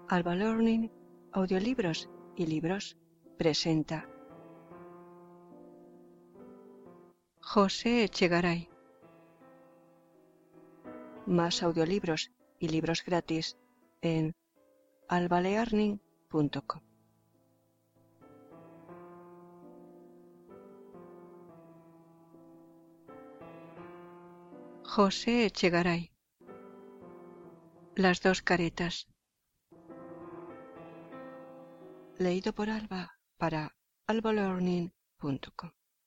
Alba Learning, audiolibros y libros presenta José Echegaray. Más audiolibros y libros gratis en albalearning.com. José Echegaray. Las dos caretas. Leído por Alba para albalearning.com.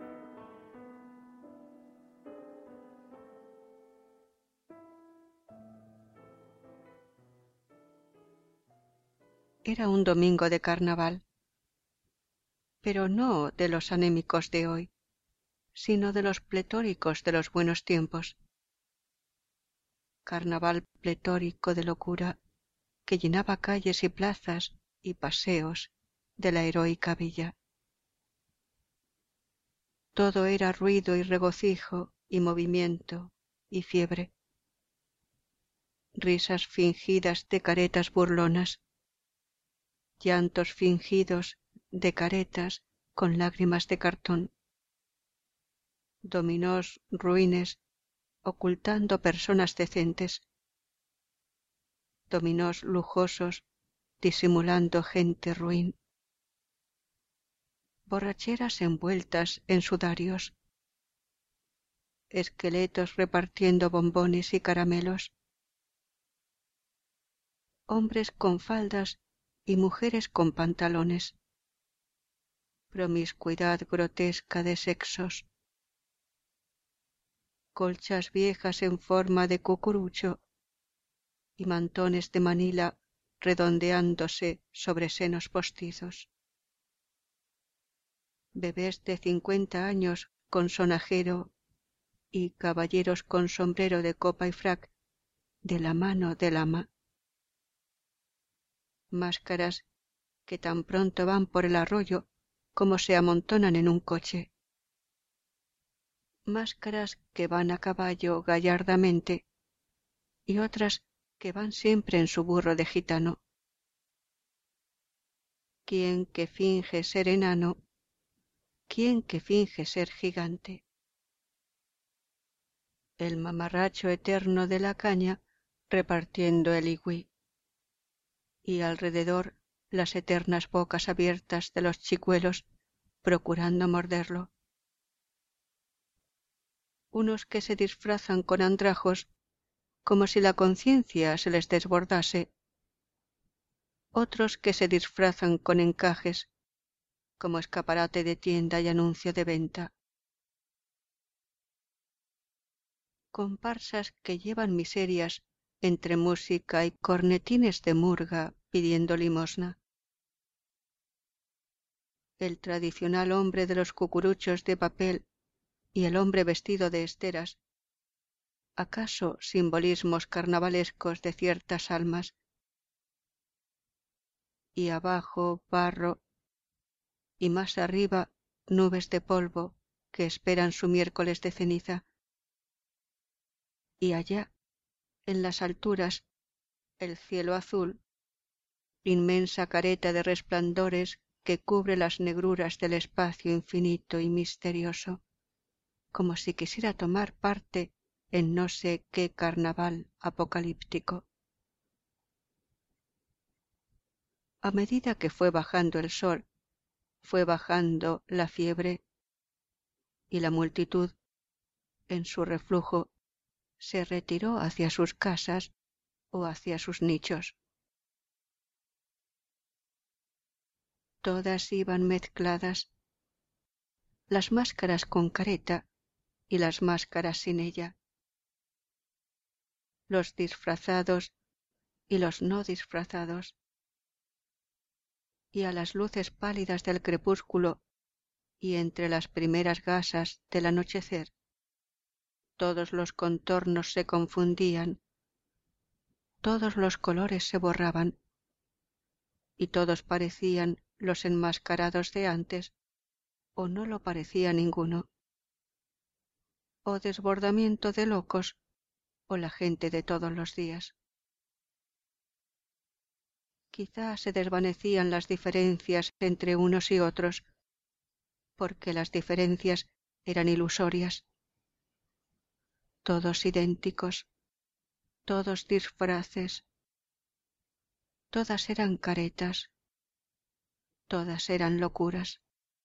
Era un domingo de carnaval, pero no de los anémicos de hoy, sino de los pletóricos de los buenos tiempos. Carnaval pletórico de locura que llenaba calles y plazas y paseos de la heroica villa. Todo era ruido y regocijo y movimiento y fiebre. Risas fingidas de caretas burlonas, llantos fingidos de caretas con lágrimas de cartón, dominós ruines ocultando personas decentes, dominós lujosos disimulando gente ruin, borracheras envueltas en sudarios, esqueletos repartiendo bombones y caramelos, hombres con faldas y mujeres con pantalones, promiscuidad grotesca de sexos, colchas viejas en forma de cucurucho y mantones de Manila redondeándose sobre senos postizos. Bebés de 50 años con sonajero y caballeros con sombrero de copa y frac de la mano del ama. Máscaras que tan pronto van por el arroyo como se amontonan en un coche. Máscaras que van a caballo gallardamente y otras que van siempre en su burro de gitano. ¿Quién que finge ser enano? ¿Quién que finge ser gigante? El mamarracho eterno de la caña repartiendo el igüí, y alrededor las eternas bocas abiertas de los chicuelos procurando morderlo. Unos que se disfrazan con andrajos como si la conciencia se les desbordase, otros que se disfrazan con encajes como escaparate de tienda y anuncio de venta. Comparsas que llevan miserias entre música y cornetines de murga pidiendo limosna. El tradicional hombre de los cucuruchos de papel y el hombre vestido de esteras, acaso simbolismos carnavalescos de ciertas almas, y abajo barro, y más arriba nubes de polvo que esperan su miércoles de ceniza, y allá, en las alturas, el cielo azul, inmensa careta de resplandores que cubre las negruras del espacio infinito y misterioso, como si quisiera tomar parte en no sé qué carnaval apocalíptico. A medida que fue bajando el sol, fue bajando la fiebre, y la multitud, en su reflujo, se retiró hacia sus casas o hacia sus nichos. Todas iban mezcladas, las máscaras con careta y las máscaras sin ella, los disfrazados y los no disfrazados, y a las luces pálidas del crepúsculo y entre las primeras gasas del anochecer, todos los contornos se confundían, todos los colores se borraban, y todos parecían los enmascarados de antes, o no lo parecía ninguno, o desbordamiento de locos, o la gente de todos los días. quizá se desvanecían las diferencias entre unos y otros, porque las diferencias eran ilusorias. Todos idénticos, todos disfraces, todas eran caretas, todas eran locuras.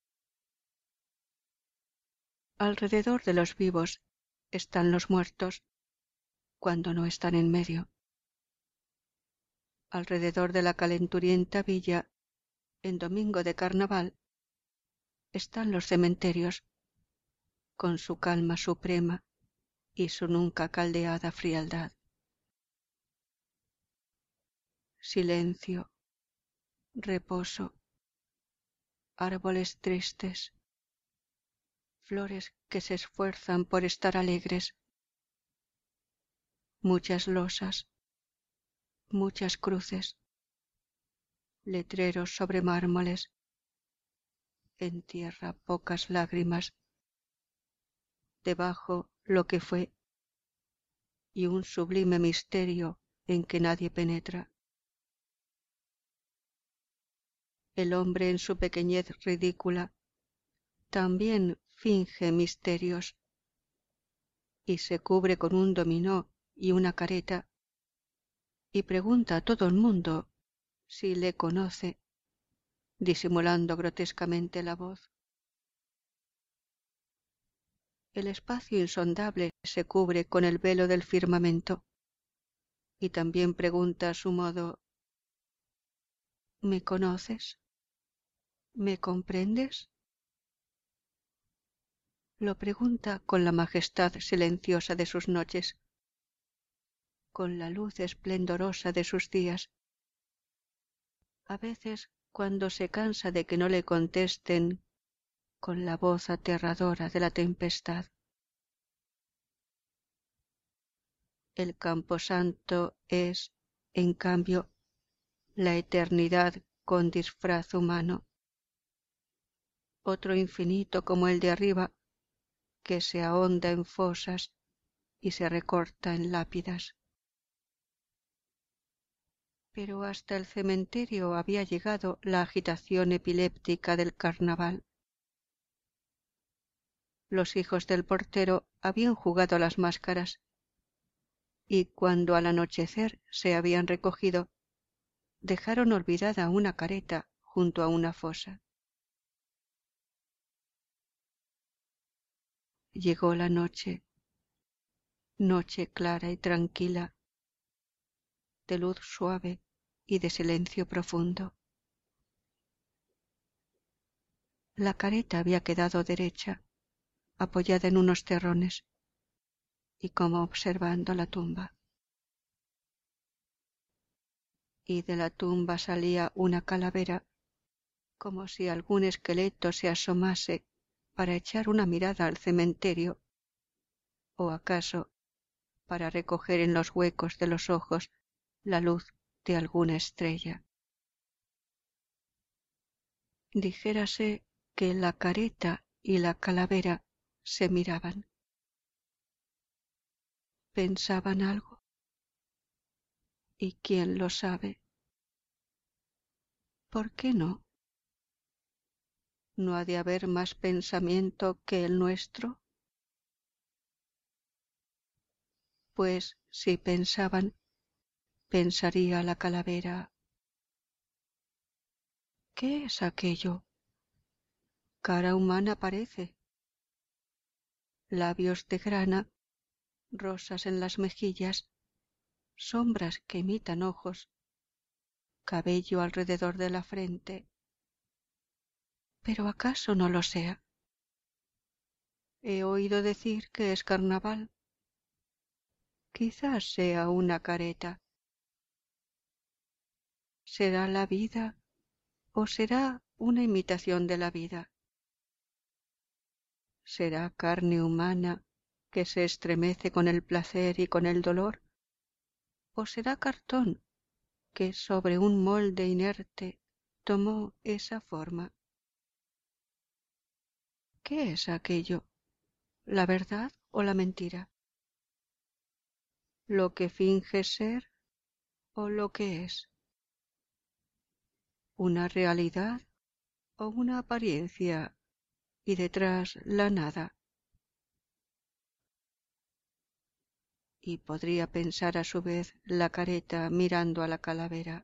Alrededor de los vivos están los muertos, cuando no están en medio. Alrededor de la calenturienta villa, en domingo de carnaval, están los cementerios, con su calma suprema y su nunca caldeada frialdad. Silencio, reposo, árboles tristes, flores que se esfuerzan por estar alegres, muchas losas, muchas cruces, letreros sobre mármoles, en tierra pocas lágrimas, debajo lo que fue y un sublime misterio en que nadie penetra. El hombre en su pequeñez ridícula también finge misterios y se cubre con un dominó y una careta y pregunta a todo el mundo si le conoce, disimulando grotescamente la voz. El espacio insondable se cubre con el velo del firmamento y también pregunta a su modo: ¿me conoces? ¿Me comprendes? Lo pregunta con la majestad silenciosa de sus noches, con la luz esplendorosa de sus días. A veces, cuando se cansa de que no le contesten, con la voz aterradora de la tempestad. El camposanto es, en cambio, la eternidad con disfraz humano, otro infinito como el de arriba, que se ahonda en fosas y se recorta en lápidas. Pero hasta el cementerio había llegado la agitación epiléptica del carnaval. Los hijos del portero habían jugado a las máscaras, y cuando al anochecer se habían recogido, dejaron olvidada una careta junto a una fosa. Llegó la noche, noche clara y tranquila, de luz suave y de silencio profundo. La careta había quedado derecha, apoyada en unos terrones, y como observando la tumba. Y de la tumba salía una calavera, como si algún esqueleto se asomase para echar una mirada al cementerio, o acaso para recoger en los huecos de los ojos la luz de alguna estrella. Dijérase que la careta y la calavera se miraban. ¿Pensaban algo? ¿Y quién lo sabe? ¿Por qué no? ¿No ha de haber más pensamiento que el nuestro? Pues si pensaban, pensaría la calavera: ¿qué es aquello? Cara humana parece, labios de grana, rosas en las mejillas, sombras que imitan ojos, cabello alrededor de la frente. ¿Pero acaso no lo sea? He oído decir que es carnaval. Quizás sea una careta. ¿Será la vida o será una imitación de la vida? ¿Será carne humana que se estremece con el placer y con el dolor? ¿O será cartón que sobre un molde inerte tomó esa forma? ¿Qué es aquello? ¿La verdad o la mentira? ¿Lo que finge ser o lo que es? una realidad o una apariencia, y detrás la nada. Y podría pensar a su vez la careta mirando a la calavera.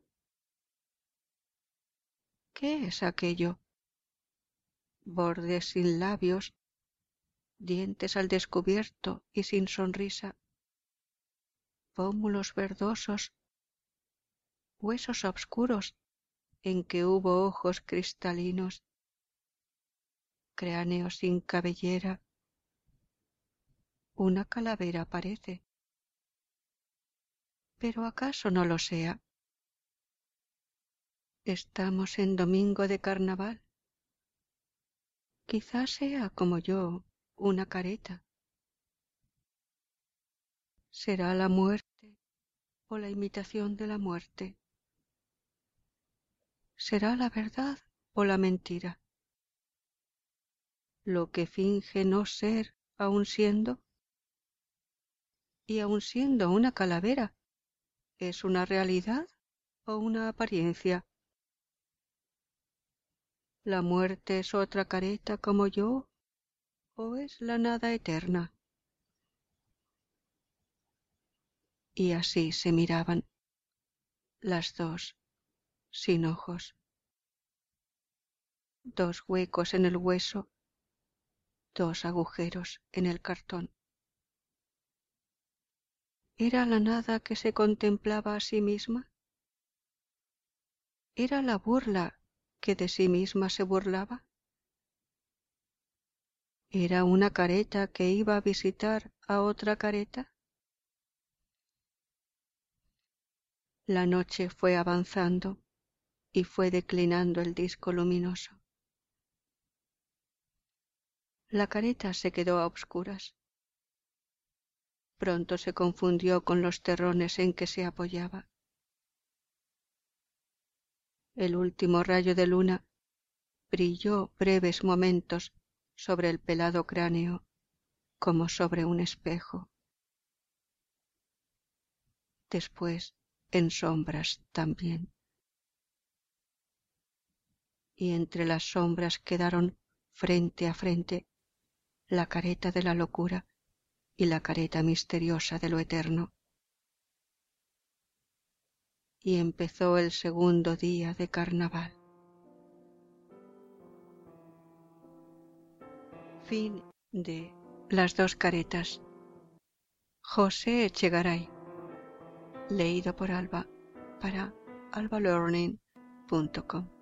¿Qué es aquello? Bordes sin labios, dientes al descubierto y sin sonrisa, pómulos verdosos, huesos oscuros en que hubo ojos cristalinos, cráneo sin cabellera. Una calavera parece. Pero ¿acaso no lo sea? Estamos en domingo de carnaval. Quizás sea como yo, una careta. ¿Será la muerte o la imitación de la muerte? ¿Será la verdad o la mentira? Lo que finge no ser aun siendo, y aun siendo una calavera, ¿es una realidad o una apariencia? ¿La muerte es otra careta como yo o es la nada eterna? Y así se miraban, las dos, sin ojos. Dos huecos en el hueso, dos agujeros en el cartón. ¿Era la nada que se contemplaba a sí misma? ¿Era la burla que de sí misma se burlaba? ¿Era una careta que iba a visitar a otra careta? La noche fue avanzando y fue declinando el disco luminoso. La careta se quedó a obscuras. Pronto se confundió con los terrones en que se apoyaba. El último rayo de luna brilló breves momentos sobre el pelado cráneo, como sobre un espejo. Después en sombras también. Y entre las sombras quedaron frente a frente la careta de la locura y la careta misteriosa de lo eterno. Y empezó el segundo día de carnaval. Fin de Las dos caretas. José Echegaray. Leído por Alba para albalearning.com.